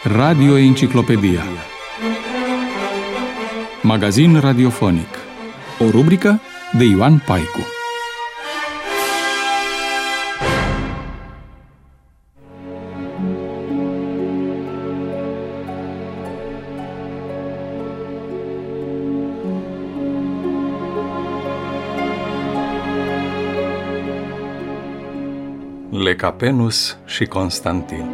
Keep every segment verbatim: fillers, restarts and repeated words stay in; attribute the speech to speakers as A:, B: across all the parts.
A: Radio Enciclopedia. Magazin radiofonic. O rubrică de Ioan Paicu. Lecapenus și Constantin.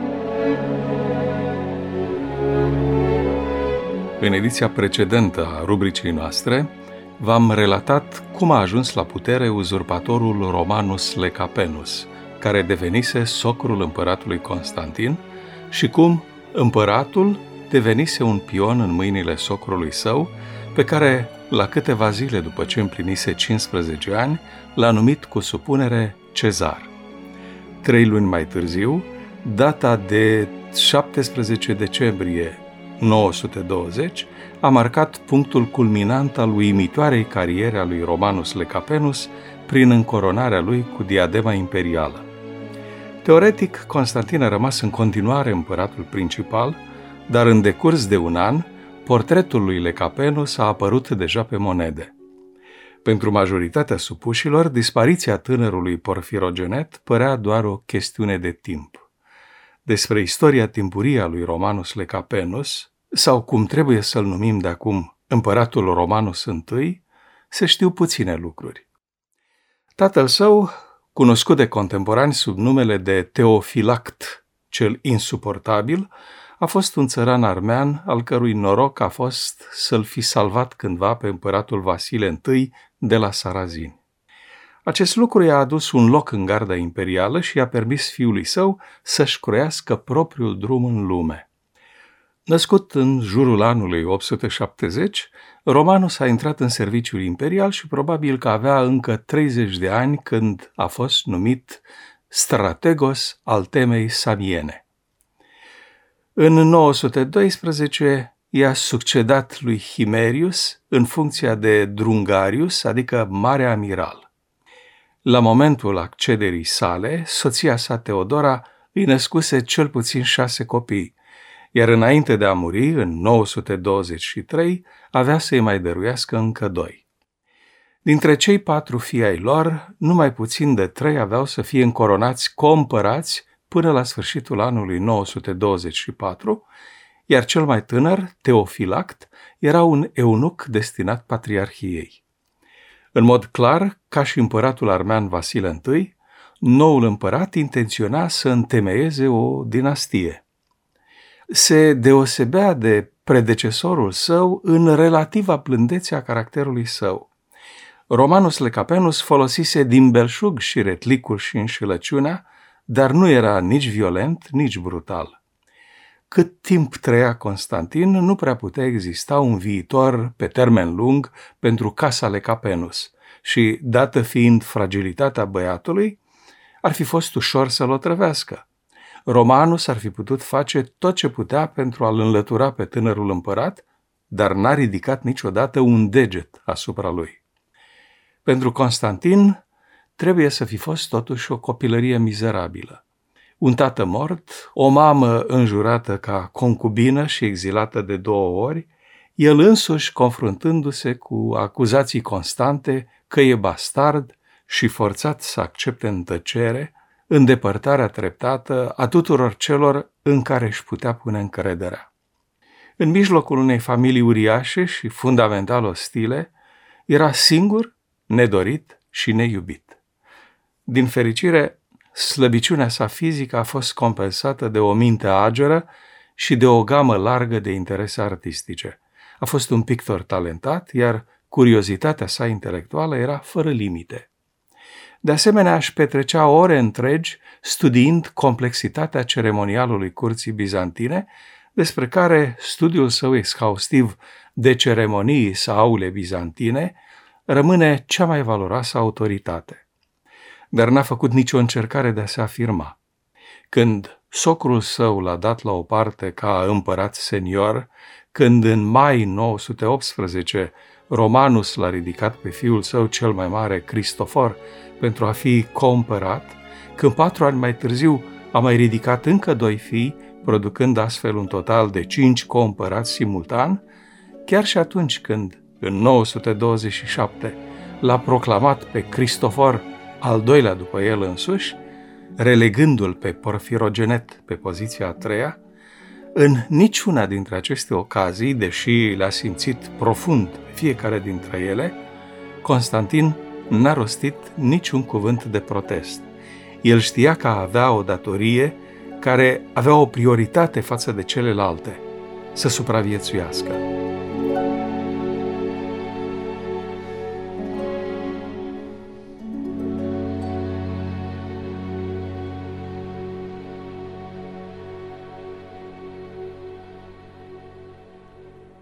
A: În ediția precedentă a rubricii noastre, v-am relatat cum a ajuns la putere uzurpatorul Romanus Lecapenus, care devenise socrul împăratului Constantin, și cum împăratul devenise un pion în mâinile socrului său, pe care, la câteva zile după ce împlinise cincisprezece ani, l-a numit cu supunere Cezar. Trei luni mai târziu, data de șaptesprezece decembrie nouă sute douăzeci, a marcat punctul culminant al uimitoarei cariere a lui Romanus Lecapenus prin încoronarea lui cu diadema imperială. Teoretic, Constantin a rămas în continuare împăratul principal, dar în decurs de un an, portretul lui Lecapenus a apărut deja pe monede. Pentru majoritatea supușilor, dispariția tânărului Porfirogenet părea doar o chestiune de timp. Despre istoria timpurie a lui Romanus Lecapenus, sau cum trebuie să-l numim de acum împăratul Romanus I, se știu puține lucruri. Tatăl său, cunoscut de contemporani sub numele de Teofilact, cel insuportabil, a fost un țăran armean al cărui noroc a fost să-l fi salvat cândva pe împăratul Vasile I de la sarazini. Acest lucru i-a adus un loc în garda imperială și i-a permis fiului său să-și croiască propriul drum în lume. Născut în jurul anului opt sute șaptezeci, Romanus a intrat în serviciul imperial și probabil că avea încă treizeci de ani când a fost numit strategos al temei samiene. În nouă sute doisprezece i-a succedat lui Himerius în funcția de drungarius, adică mare amiral. La momentul accederii sale, soția sa Teodora îi născuse cel puțin șase copii, iar înainte de a muri, în nouă sute douăzeci și trei, avea să-i mai dăruiască încă doi. Dintre cei patru fii ai lor, numai puțin de trei aveau să fie încoronați coîmpărați până la sfârșitul anului nouă sute douăzeci și patru, iar cel mai tânăr, Teofilact, era un eunuc destinat patriarhiei. În mod clar, ca și împăratul armean Vasile I, noul împărat intenționa să întemeieze o dinastie. Se deosebea de predecesorul său în relativa plândețe a caracterului său. Romanus Lecapenus folosise din belșug și retlicul și înșelăciunea, dar nu era nici violent, nici brutal. Cât timp trăia Constantin, nu prea putea exista un viitor pe termen lung pentru casa Lecapenus și, dată fiind fragilitatea băiatului, ar fi fost ușor să-l otrăvească. Romanus ar fi putut face tot ce putea pentru a-l înlătura pe tânărul împărat, dar n-a ridicat niciodată un deget asupra lui. Pentru Constantin trebuie să fi fost totuși o copilărie mizerabilă. Un tată mort, o mamă înjurată ca concubină și exilată de două ori, el însuși confruntându-se cu acuzații constante că e bastard și forțat să accepte în tăcere îndepărtarea treptată a tuturor celor în care își putea pune încrederea. În mijlocul unei familii uriașe și fundamental ostile, era singur, nedorit și neiubit. Din fericire, slăbiciunea sa fizică a fost compensată de o minte ageră și de o gamă largă de interese artistice. A fost un pictor talentat, iar curiozitatea sa intelectuală era fără limite. De asemenea, își petrecea ore întregi studiind complexitatea ceremonialului curții bizantine, despre care studiul său exhaustiv de ceremonii saule bizantine rămâne cea mai valoroasă autoritate. Dar n-a făcut nicio încercare de a se afirma. Când socrul său l-a dat la o parte ca împărat senior, când în mai nouă sute optsprezece Romanus l-a ridicat pe fiul său cel mai mare, Cristofor, pentru a fi coîmpărat, când patru ani mai târziu a mai ridicat încă doi fii producând astfel un total de cinci coîmpărați simultan, chiar și atunci când, în nouă sute douăzeci și șapte, l-a proclamat pe Cristofor, al doilea după el însuși, relegându-l pe Porfirogenet pe poziția a treia. În niciuna dintre aceste ocazii, deși le-a simțit profund pe fiecare dintre ele, Constantin n-a rostit niciun cuvânt de protest. El știa că avea o datorie care avea o prioritate față de celelalte, să supraviețuiască.